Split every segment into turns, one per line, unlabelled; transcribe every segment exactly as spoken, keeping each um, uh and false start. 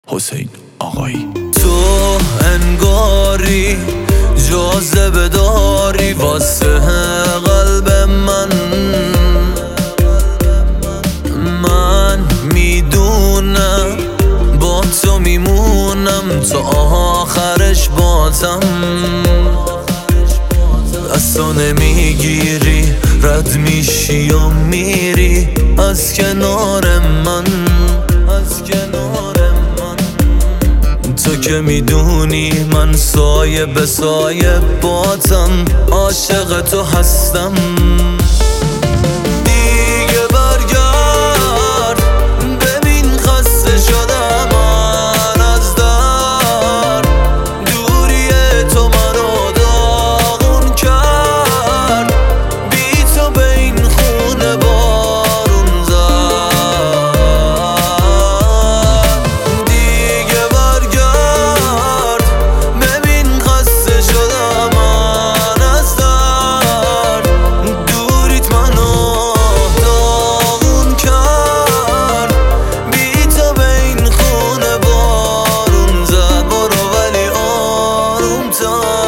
حسین آقایی.
تو انگاری جاذبه داری واسه قلب من. من میدونم با تو میمونم تا آخرش باتم. دستا نمیگیری رد میشی یا میری از کنار من، از کنار من. تو که میدونی من سایه به سایه باتم، عاشق تو هستم. دیگه برگرد ببین خسته شدم من از در دوری تو منو داغون کرد. بی تو به این خونه بارون زد. دیگه برگرد ببین خسته شدم من از در دوریت منو داغون کرد. بی تو به این خونه بارون زد. برو ولی آروم تر.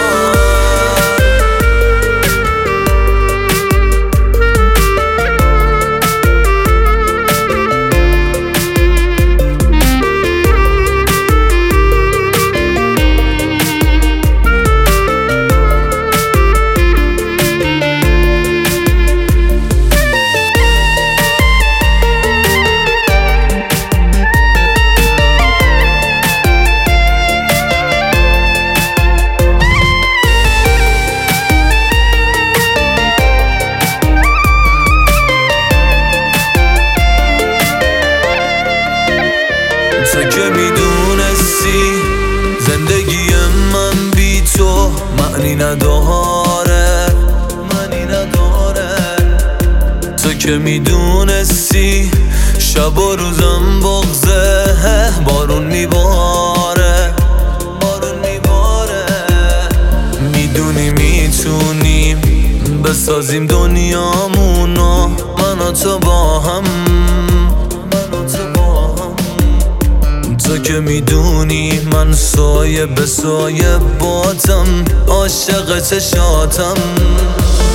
تو که میدونستی زندگی من بی تو معنی نداره، معنی نداره. تو که میدونستی شب و روزم بغضه بارون میباره، بارون میباره. میدونی میتونیم بسازیم دنیامونو من و تو با هم. تو که میدونی من سایه به سایه باتم، عاشق چشاتم.